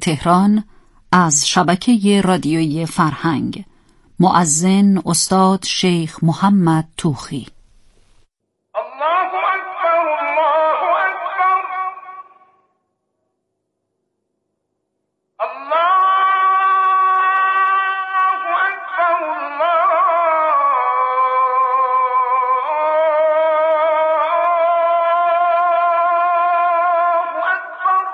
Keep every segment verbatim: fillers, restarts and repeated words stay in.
تهران از شبکه رادیویی فرهنگ. مؤذن استاد شیخ محمد توخی. الله اکبر، الله اکبر، الله اکبر، الله اکبر.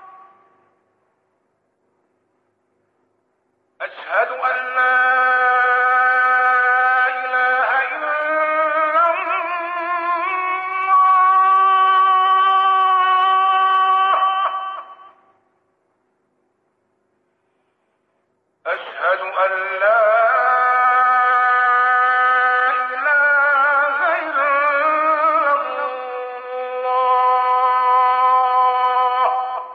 اشهد ان لا أشهد أن لا إله إلا الله.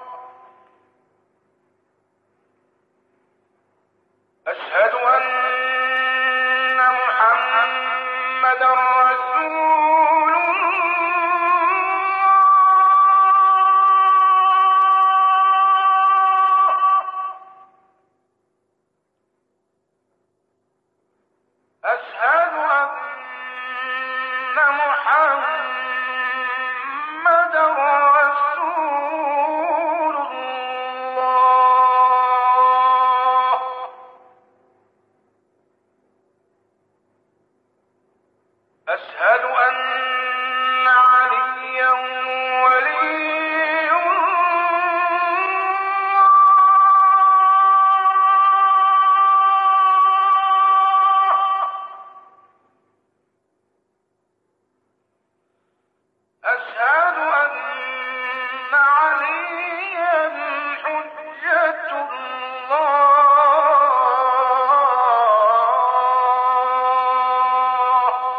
أشهد أن محمدا رسول أشهد أن محمدا رسول الله. أشهد أن عليا ولي أشهد أن عليا حجة الله.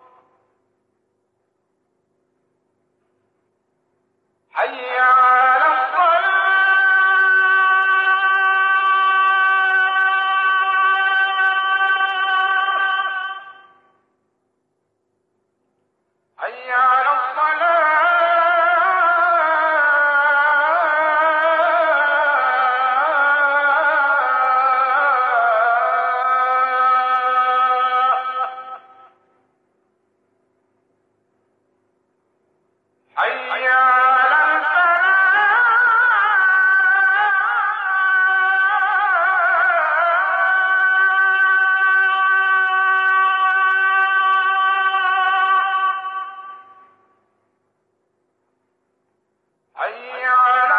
حي على الصلاة، حي على حي على حي على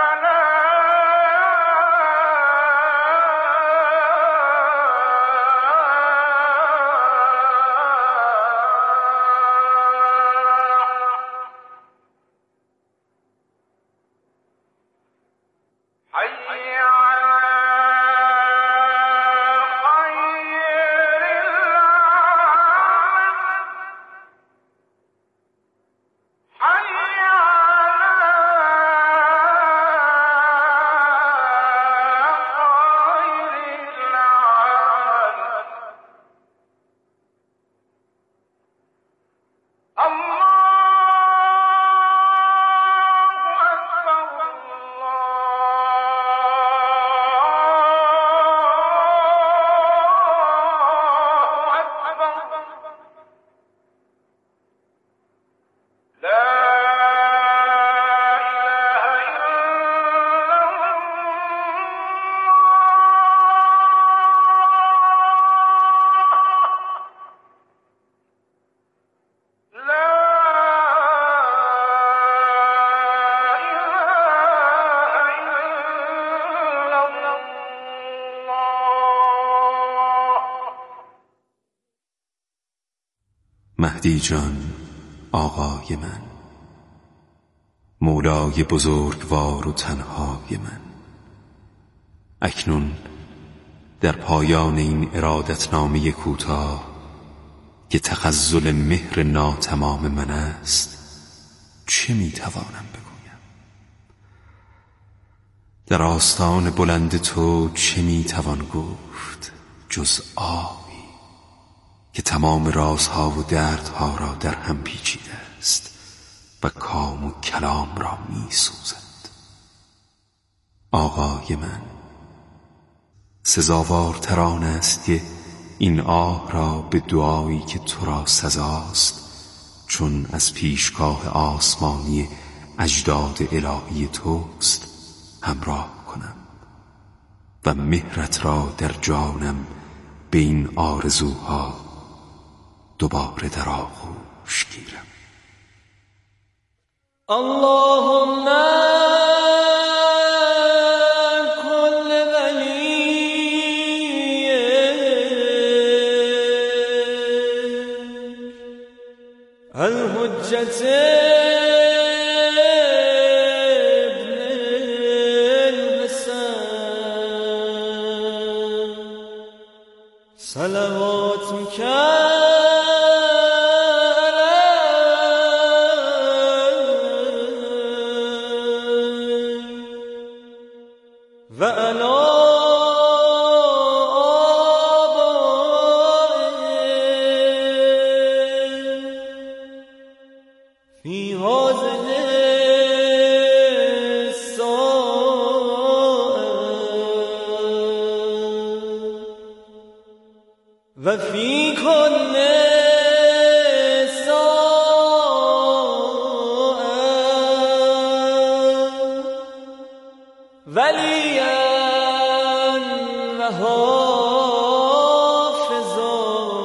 حي على خير العالم، حي على خير العالم. الله أكبر، الله أكبر. لا إله إلا الله. لا مهدی جان آقای من، مولای بزرگوار و تنهای من، اکنون در پایان این ارادتنامه کوتاه که تخزل مهر ناتمام من است چه میتوانم بگویم؟ در آستان بلند تو چه میتوان گفت جز آهی که تمام رازها و دردها را در هم پیچیده است و کام و کلام را می سوزد. آقای من. سزاوارتر آن است که این آه را به دعایی که تو را سزاست، چون از پیشگاه آسمانی اجداد الهی توست، همراه کنم و مهرت را در جانم به این آرزوها دوباره در آغوش گیرم. اللهم الحجة ابن الحسن صلواتك عليه وعلى في هذه الساعة وفي كل ساعة وليا وحافظا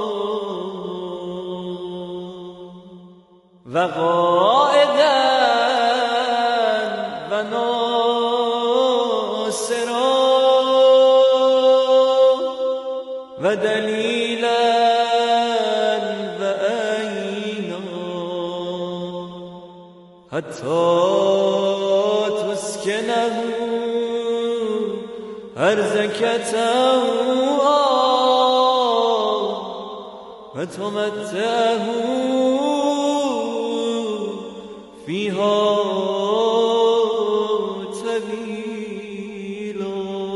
وقائدا وناصرا ودليلا وعينا حتى تسكنه أرزك تهوى وتمتعه فيها طويلا.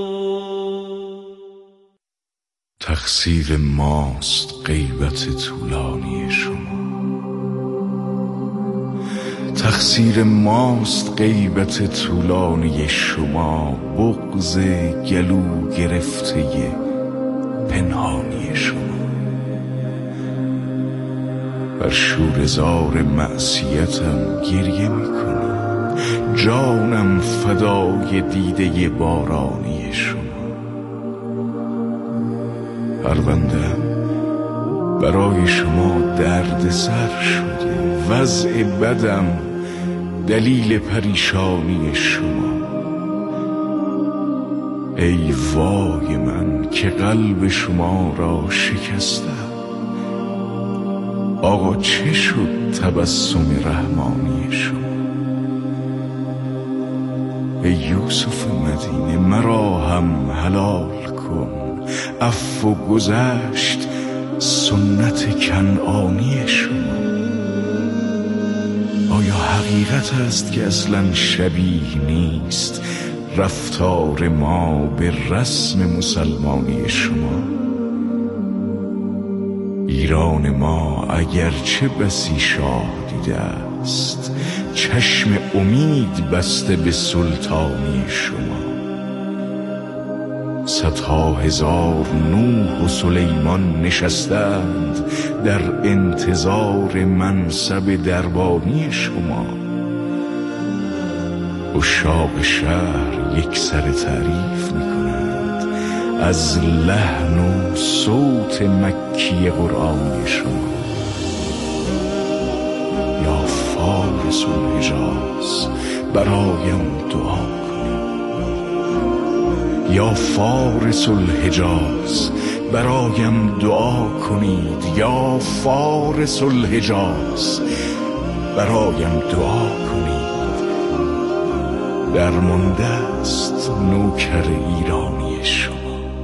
تقصیر ماست غیبت طولانی شما، تقصیر ماست غیبت طولانی شما، بغض گلو گرفته پنهانی شما. بر شوره‌زار معصیتم گریه میکنم، جانم فدای دیده بارانی شما. پرونده‌ام برای شما درد سر شده، وضع بدم دلیل پریشانی شما. ای وای من که قلب شما را شکستم. آقا چه شد تبسم رحمانی شما؟ ای یوسف مدینه مرا هم حلال کن، عفو و گذشت سنت کنعانی شما. آیا حقیقت است که اصلا شبیه نیست رفتار ما به رسم مسلمانی شما؟ ایران ما اگرچه بسی شاه دیده است، چشم امید بسته به سلطانی شما. صدها هزار نوح و سلیمان نشستند در انتظار منصب دربانی شما. عشاق شهر یک سر تعریف می‌کنند از لحن و صوت مکی قرآنی شما. یا فارس الحجاز برایم دعا کنید، یا فارس الحجاز برایم دعا کنید، یا فارس الحجاز برایم دعا کنید. درمانده است نوکر ایرانی شما.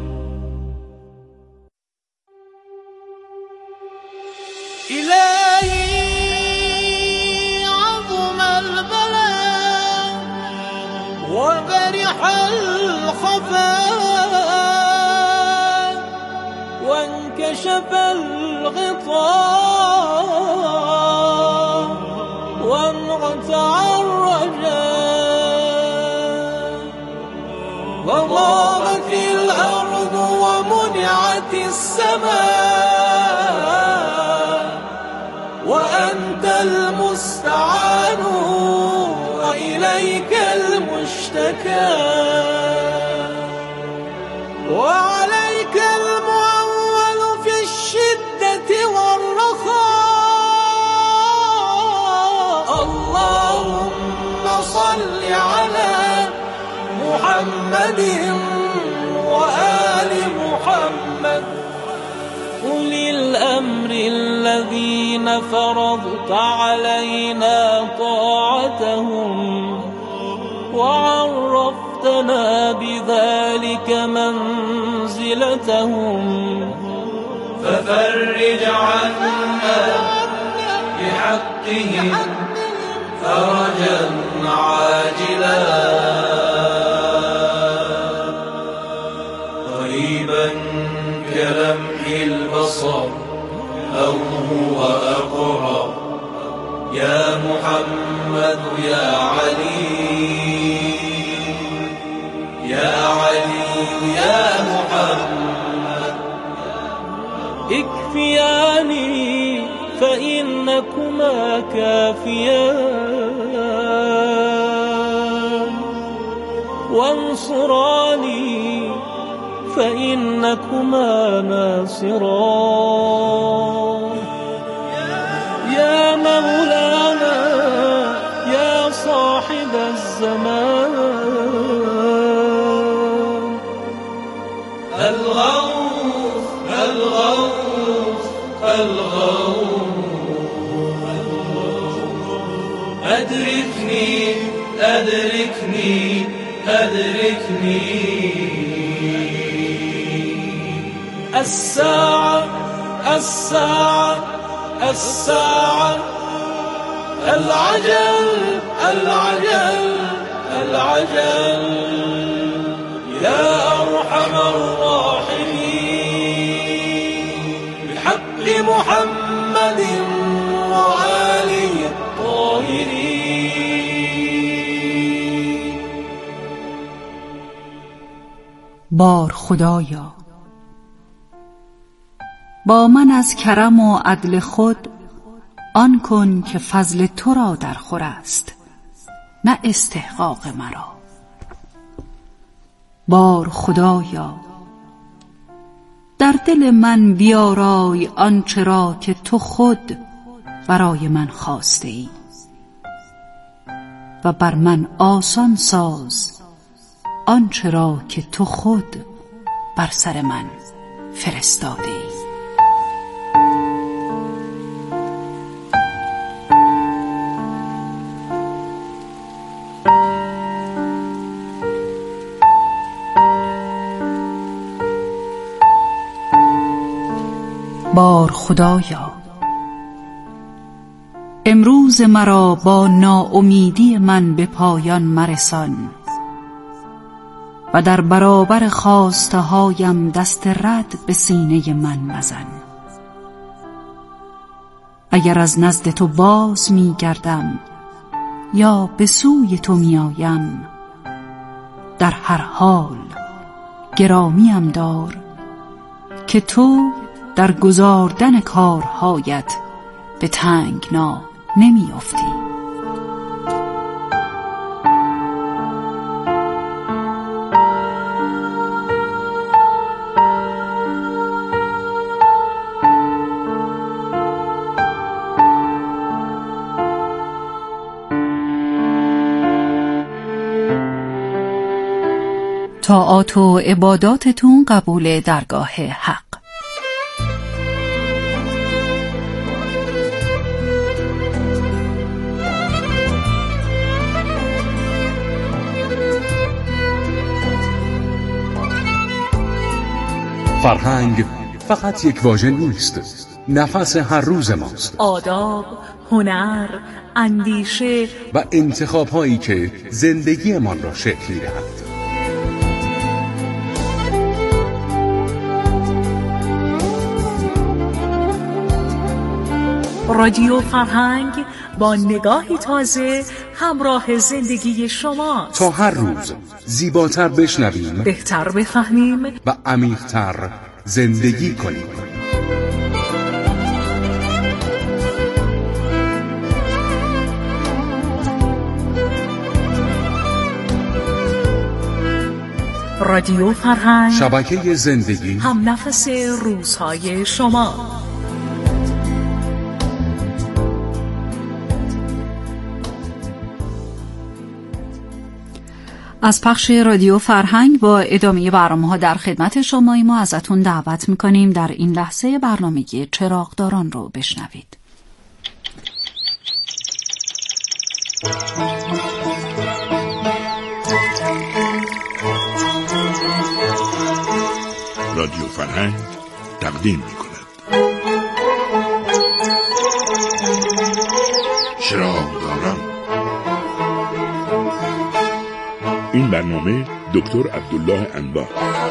إلهي عظم البلاء وبرح الخفاء وانكشف الغطاء وانقطع الرجاء وضاقت الأرض ومنعت السماء وأنت المستعان وإليك المشتكى وعليك المعول في الشدة والرخاء. اللهم صل على محمد وآل محمد أولي الأمر الذين فرضت علينا طاعتهم وعرفتنا بذلك منزلتهم ففرج عنا بحقهم فرجا عاجلا قريبا كلمح البصر أو هو أقرب يا محمد يا علي يا علي يا محمد اكفياني فإنكما كافيان وانصراني فإنكما ناصران يا مولانا يا صاحب الزمان الغوث الغوث الغوث أدركني أدركني أدركني الساعة الساعة الساعة العجل العجل العجل يا أرحم الراحمين بحق محمد وآله الطاهرين. بار خدایا با من از کرم و عدل خود آن کن که فضل تو را در خور است نه استحقاق مرا. بار خدایا در دل من بیارای آنچه را که تو خود برای من خواسته ای و بر من آسان ساز آنچه را که تو خود بر سر من فرستاده ای. بار خدایا امروز مرا با ناامیدی من به پایان مرسان و در برابر خواسته هایم دست رد به سینه من مزن. اگر از نزد تو باز می گردم یا به سوی تو می آیم در هر حال گرامیم دار که تو در گزاردن کارهایت به تنگنا نمی افتی. طاعات و عباداتتون قبول درگاه حق. فرهنگ فقط یک واژه نیست، نفس هر روز ماست. آداب، هنر، اندیشه و انتخاب‌هایی که زندگیمان را شکل می‌دهند. رادیو فرهنگ با نگاهی تازه همراه زندگی شماست. تا هر روز زیباتر بشنویم، بهتر بفهمیم و عمیق‌تر زندگی کنیم. رادیو فرهنگ، شبکه زندگی، هم نفس روزهای شما. از پخش رادیو فرهنگ با ادامه برنامه‌ها در خدمت شما ما ازتون دعوت می‌کنیم در این لحظه برنامه چراغداران رو بشنوید. رادیو فرهنگ تقدیم می‌کند چراغداران. این برنامه دکتر عبدالله انبار.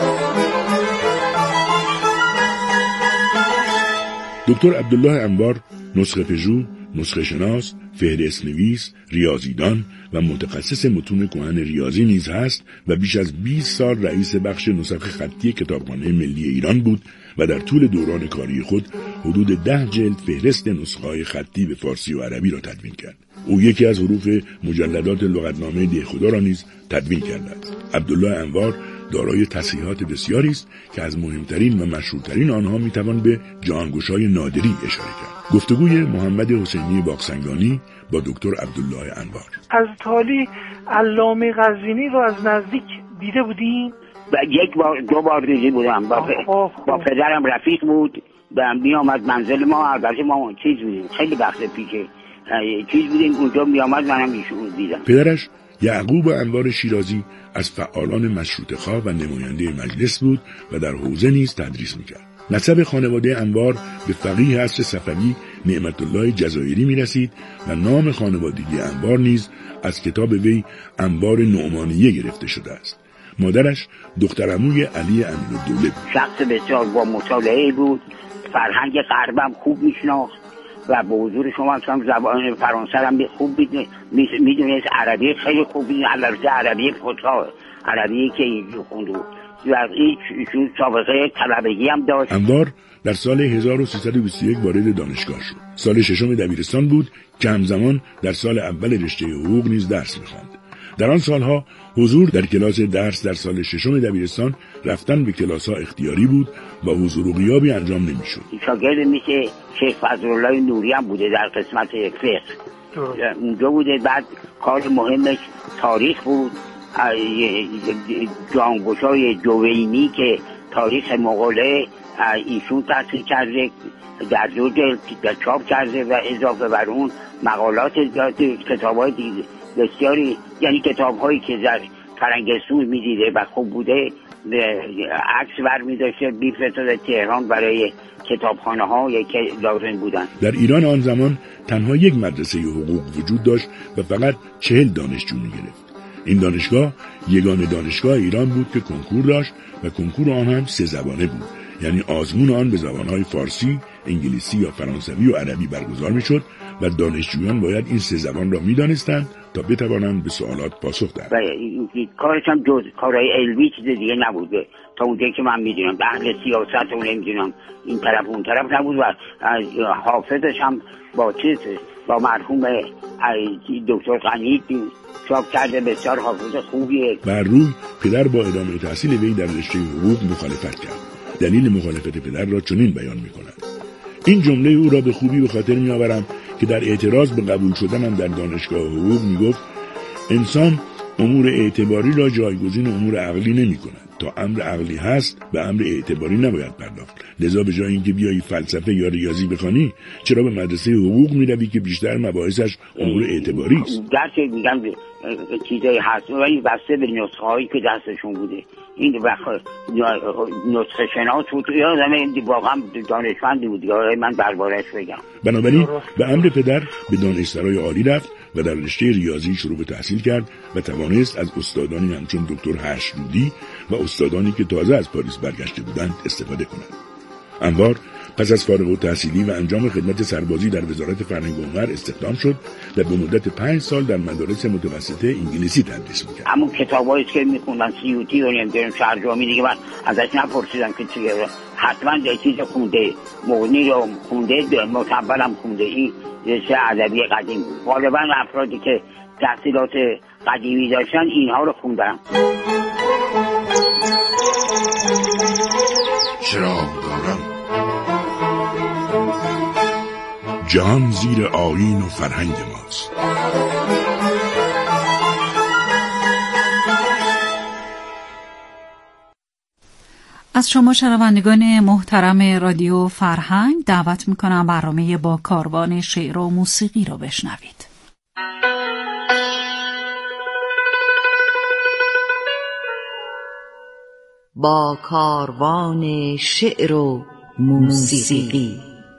دکتر عبدالله انبار نسخه پژوه، نسخه شناس، فهرست نویس، ریاضیدان و متخصص متون کهن ریاضی نیز هست و بیش از بیست سال رئیس بخش نسخ خطی کتابخانه ملی ایران بود و در طول دوران کاری خود حدود ده جلد فهرست نسخه‌های خطی به فارسی و عربی را تدوین کرد. او یکی از حروف مجلدات لغتنامه دهخدا را نیز تدوین کرده است. عبدالله انبار دارای تصحیحات بسیاری است که از مهمترین و مشهورترین آنها میتوان به جهانگشای نادری اشاره کرد. گفتگوی محمد حسینی باغسنگانی با دکتر عبدالله انبار. از تالی علامه قزوینی رو از نزدیک دیده بودیم؟ یک بار دو بار دیده بودم. با, ف... با پدرم رفیق بود و می آمد منزل ما. البته ما چیز بودیم، خیلی وقت پیشه چیز بودیم اونجا، می آمد منم ایشون دیدم. پدرش یعقوب انبار شیرازی از فعالان مشروطه‌خواه و نماینده مجلس بود و در حوزه نیز تدریس میکرد. نسب خانواده انبار به فقیه عصر صفوی نعمت الله جزایری میرسید و نام خانوادگی انبار نیز از کتاب وی انبار نعمانیه گرفته شده است. مادرش دخترعموی علی امیرالدوله بود. شخص بسیار با مطالعه بود، فرهنگ غربم خوب میشناخت و به حضور شما هم زبان فرانسه هم خوب میدونست، عربی خیلی خوب میدونست، البته عربی فصحا، عربی که اینجور خونده بود و ایشون سابقه طلبگی هم داشت. انبار در سال هزار و سیصد و بیست و یک وارد دانشگاه شد. سال ششم دبیرستان بود که همزمان در سال اول رشته حقوق نیز درس می‌خواند. در آن سالها حضور در کلاس درس در سال ششم دبیرستان رفتن به کلاس‌ها اختیاری بود و حضور و غیابی انجام نمی‌شد. شاگرد میشه شیخ فضلالله نوری هم بوده در قسمت فقه. اونجا بوده. بعد کار مهمش تاریخ بود. جانگشای جوینی که تاریخ مغوله ایشون تحصیل کرده، در دو جلد در چاپ کرده و اضافه بر اون مقالات داده، کتاب‌های بسیاری، یعنی کتاب‌هایی که در فرنگستون می‌دیده و خوب بوده عکس برمی‌داشته می‌فرستاده تهران برای کتابخانه‌ها که لازم بودن. در ایران آن زمان تنها یک مدرسه حقوق وجود داشت و فقط چهل دانشجو می‌گرفت. این دانشگاه یگانه دانشگاه ایران بود که کنکور داشت و کنکور آن هم سه زبانه بود، یعنی آزمون آن به زبان‌های فارسی، انگلیسی یا فرانسوی و عربی برگزار می‌شد و دانشجویان باید این سه زبان را می‌دانستند تا بتوانند به سوالات پاسخ دهند. و کارش هم جز کارهای علمی چیز دیگه نبود تا اونجایی که من می‌دونم. اهل سیاست رو نمی‌دونم، این طرف اون طرف نبود و حافظش هم با چیز با مرحوم دکتر غنی چاپ کرده، بسیار حافظ خوبیه. بر روی پدر با ادامه تحصیل وی در رشته حقوق مخالفت کرد. دلیل مخالفت پدر را چنین بیان می‌کند: این جمله او را به خوبی به خاطر می‌آورم که در اعتراض به قبول شدنم در دانشگاه حقوق می‌گفت انسان امور اعتباری را جایگزین امور عقلی نمی‌کند. تا امر عقلی هست به امر اعتباری نباید پرداخت. لذا به جای اینکه بیایی فلسفه یا ریاضی بخوانی، چرا به مدرسه حقوق میروی که بیشتر مباحثش امور اعتباری است؟ درس میگم چیزایی هست ولی بسته به نسخه هایی که دستشون بوده. این وقت نسخه شناس بود، یادم این واقعا دانشمندی بود، من دربارش بگم. بنابراین به امر پدر به دانشسرای عالی رفت و در رشته ریاضی شروع به تحصیل کرد و توانست از استادانی همچون دکتر هشرودی و استادانی که تازه از پاریس برگشته بودند استفاده کند. انبار پس از فارغ التحصیلی و انجام خدمت سربازی در وزارت فرهنگ و هنر استخدام شد و به مدت پنج سال در مدارس متوسطه انگلیسی تدریس میکرد. همون کتابایی که میخوندن سیوتی و نمیدونم شهرجامی دیگه من ازش نپرسیدم که چیه، حتما یه چیز خونده، مغنی رو خونده، متبلم خونده. این رشته ادبی قدیم بود. غالبا افرادی که تحصیلات قدیمی داشتن اینها رو خوندن. چراغ دارم جهان زیر آیین و فرهنگ ماست. از شما شنوندگان محترم رادیو فرهنگ دعوت میکنم برنامه با کاروان شعر و موسیقی رو بشنوید. با کاروان شعر و موسیقی.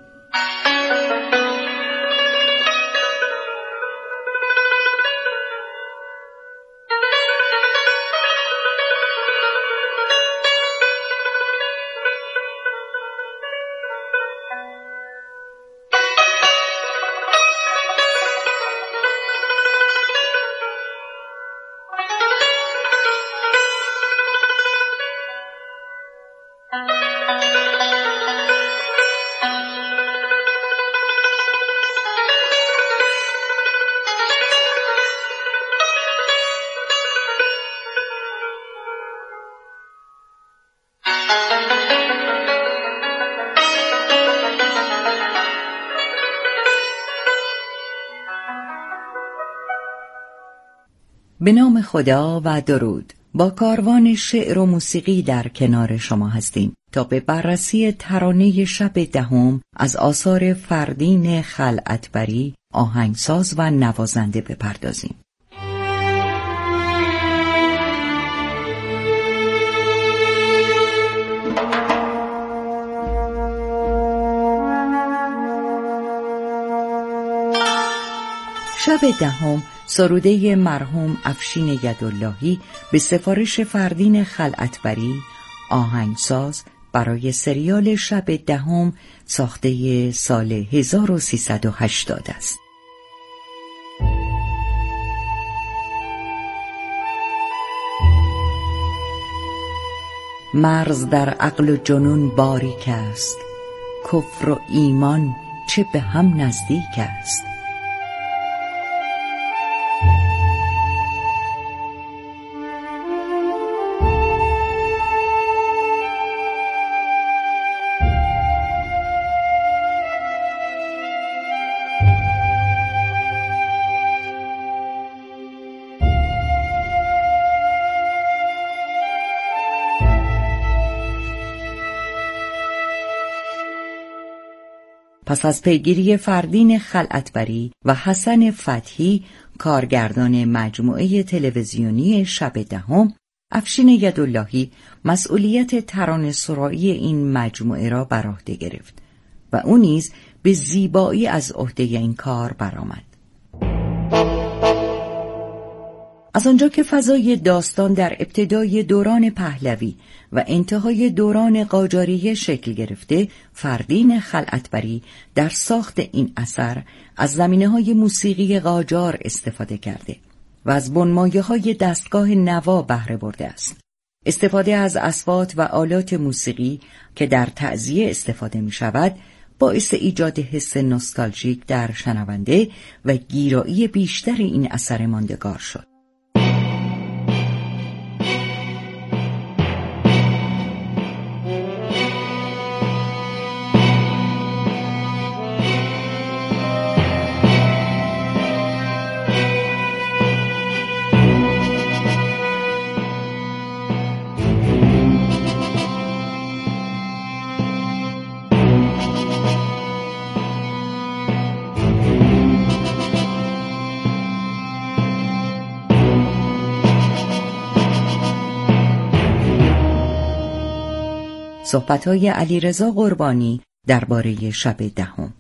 به نام خدا و درود. با کاروان شعر و موسیقی در کنار شما هستیم تا به بررسی ترانه شب دهم از آثار فردین خلعتبری، آهنگساز و نوازنده بپردازیم. شب دهم سروده مرحوم افشین یداللهی به سفارش فردین خلعتبری، آهنگساز، برای سریال شب دهم ساخته سال هزار و سیصد و هشتاد است. مرز در عقل و جنون باریک است، کفر و ایمان چه به هم نزدیک است. پس از پیگیری فردین خلعتبری و حسن فتحی، کارگردان مجموعه تلویزیونی شب دهم، افشین یداللهی مسئولیت ترانه‌سرایی این مجموعه را بر عهده گرفت و او نیز به زیبایی از عهده این کار برآمد. از آنجا که فضای داستان در ابتدای دوران پهلوی و انتهای دوران قاجاریه شکل گرفته، فردین خلعتبری در ساخت این اثر از زمینه‌های موسیقی قاجار استفاده کرده و از بنمایه‌های دستگاه نوا بهره برده است. استفاده از اصوات و آلات موسیقی که در تعزیه استفاده می شود باعث ایجاد حس نوستالژیک در شنونده و گیرایی بیشتر این اثر ماندگار شد. صحبت‌های علیرضا قربانی درباره شب دهم.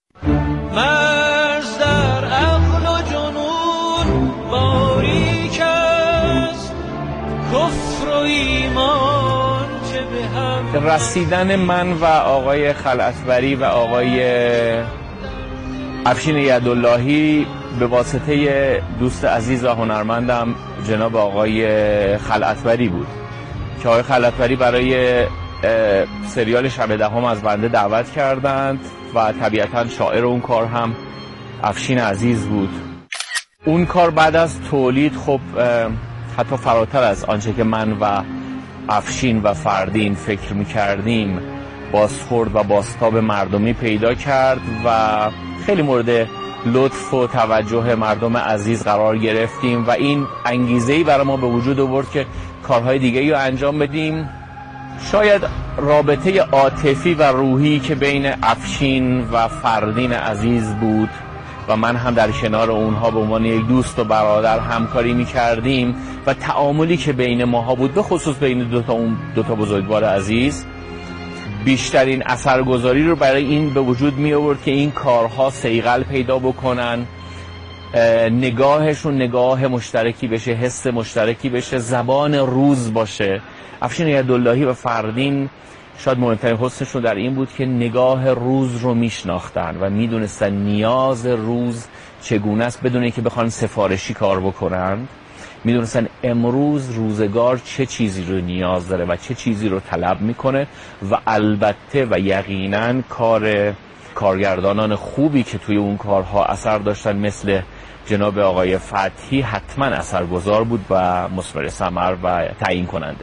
مرز در عقل و جنون باریک است، کفر و ایمان چه به رسیدن من و آقای خلعتبری و آقای افشین یداللهی به واسطه دوست عزیز و هنرمندم جناب آقای خلعتبری بود که آقای خلعتبری برای سریال شب دهم از بنده دعوت کردند و طبیعتا شاعر اون کار هم افشین عزیز بود. اون کار بعد از تولید خب حتی فراتر از آنچه که من و افشین و فردین فکر می‌کردیم بازخورد و بازتاب مردمی پیدا کرد و خیلی مورد لطف و توجه مردم عزیز قرار گرفتیم و این انگیزه‌ای برای ما به وجود آورد که کارهای دیگه‌ای رو انجام بدیم. شاید رابطه عاطفی و روحی که بین افشین و فردین عزیز بود و من هم در کنار اونها به عنوان یک دوست و برادر همکاری می‌کردیم و تعاملی که بین ماها بود، به خصوص بین دو تا اون دو تا بزرگوار عزیز، بیشترین اثرگذاری رو برای این به وجود می آورد که این کارها صیقل پیدا بکنن، نگاهشون نگاه مشترکی بشه، حس مشترکی بشه، زبان روز باشه. افشین یداللهی و فردین شاید مهمترین حسنشون در این بود که نگاه روز رو میشناختن و میدونستن نیاز روز چگونه است بدون اینکه بخوان سفارشی کار بکنن. میدونستن امروز روزگار چه چیزی رو نیاز داره و چه چیزی رو طلب میکنه و البته و یقینا کار کارگردانان خوبی که توی اون کارها اثر داشتن مثل جناب آقای فتحی حتما اثرگذار بود و مثمر ثمر و تعیین کننده.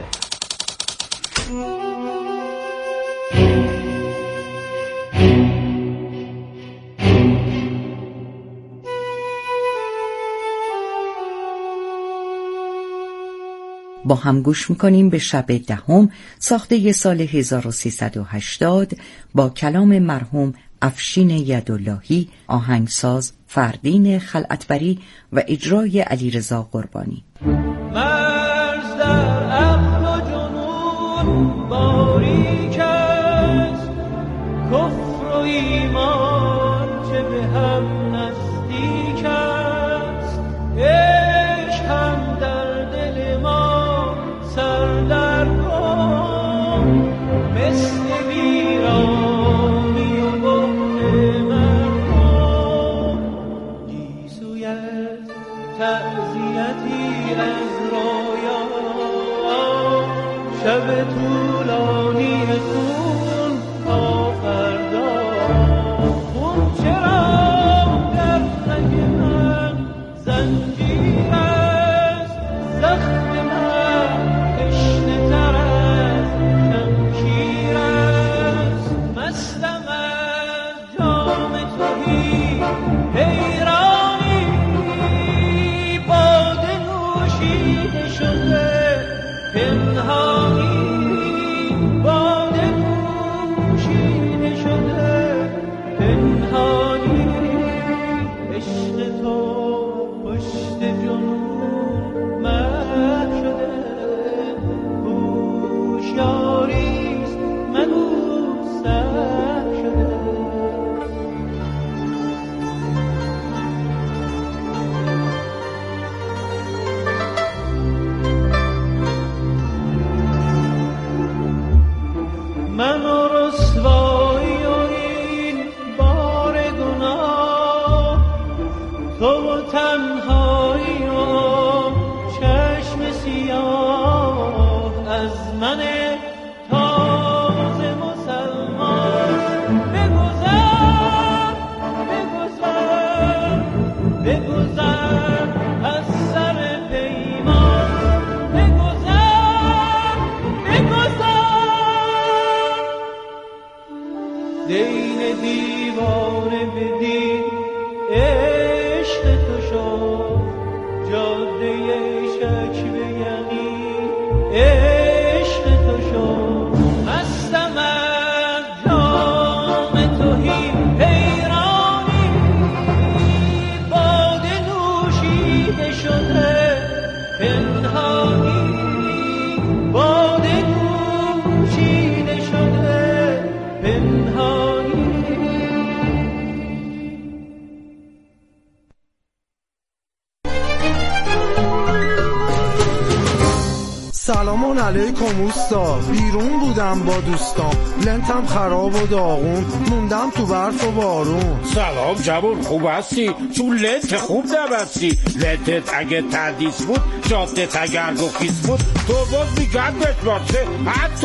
با هم گوش میکنیم به شب دهم ساخته ی سال هزار و سیصد و هشتاد با کلام مرحوم افشین یداللهی، آهنگساز فردین خلعتبری و اجرای علیرضا قربانی. مرز در عقل و جنون باریک است، کفر و ایمان چه به هم نزدیک است، عشق هم در دل ما سردرگم مثل ویرانی و بحر مرحوم، گیسوی از تعزیتی از رویا، شب طولانی خون تا فردا، خون چرا در رگ من زنجیر است، زخم من تشنه تر از شمشیر است، مستم از جام تهی حیرانی، باده نوشیده شده پنهانی، باده نوشیده شده پنهانی، عشق تو پشت جنون محو شده، هوشیاریست مگو سهو شده. من و رسوایی و این بار گناه، تو و تنهایی و چشم سیاه، از من تازه مسلمان بگذر، بگذر، بگذر از سر پیمان، بگذر، بگذر، دین دیوانه بدین عشق تو شد، جاده شک به یقین عشق تو شد، مستم از جام تهی حیرانی، باده نوشیده شده پنهانی، باده نوشیده شده پنهانی. سلام و علیکم اوستا، بیرون بودم با دوستام، لنتم خراب و داغون، موندم تو برف و بارون. سلام جوون، خوب هستی؟ تو لنت خوب نبستی. لنتت اگه تردیس بود، جادت اگر رخیص بود، تو باز میگن بهت باشه حتی